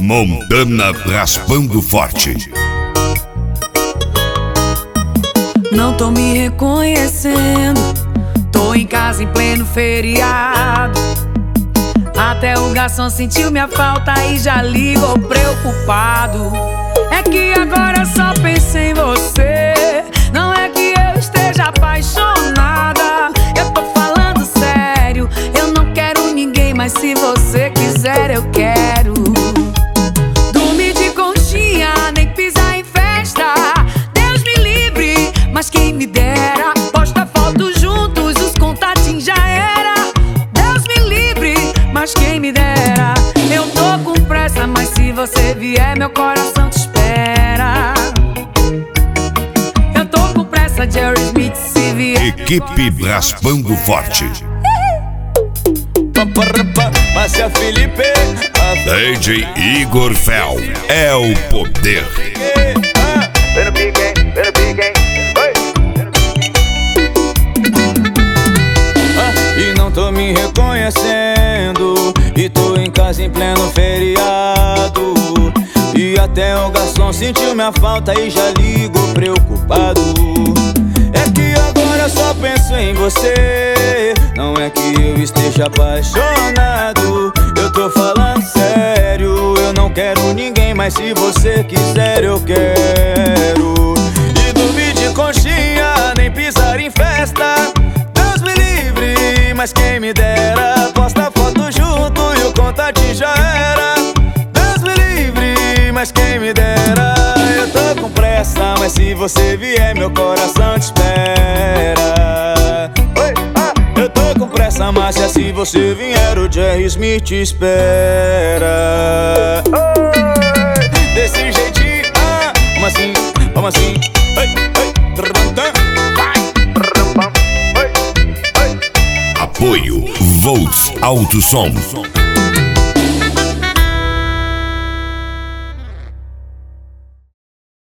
Montana raspando forte. Não tô me reconhecendo, tô em casa em pleno feriado. Até o garçom sentiu minha falta e já ligou preocupado. É que agora só penso em você, não é que eu esteja apaixonada. Eu tô falando sério, eu não quero ninguém, mas se você quiser eu quero. Dormir de conchinha, nem pisar em festa, Deus me livre, mas quem me dera. Posta foto juntos, os contatinhos já era. Deus me livre, mas quem me dera. Eu tô com pressa, mas se você vier meu coração te espera. Eu tô com pressa, Jerry Smith, se vier. Equipe raspando forte. Márcia Felipe, DJ Igor Fel é o poder. E não tô me reconhecendo, e tô em casa em pleno feriado. E até o garçom sentiu minha falta e já ligou preocupado. É que agora eu só penso em você, não é que eu esteja apaixonado. Eu tô falando sério, eu não quero ninguém, mas se você quiser eu quero. E dormir de conchinha, nem pisar em festa, Deus me livre, mas quem me dera. Posta foto junto e o contatinho já era. Deus me livre, mas quem me dera. Eu tô com pressa, mas se você vier meu coração te espera. Eu tô com pressa, Márcia, se você vier o Jerry Smith te espera. Desse jeitinho, vamos assim, vamos assim. Apoio Volts Autosom.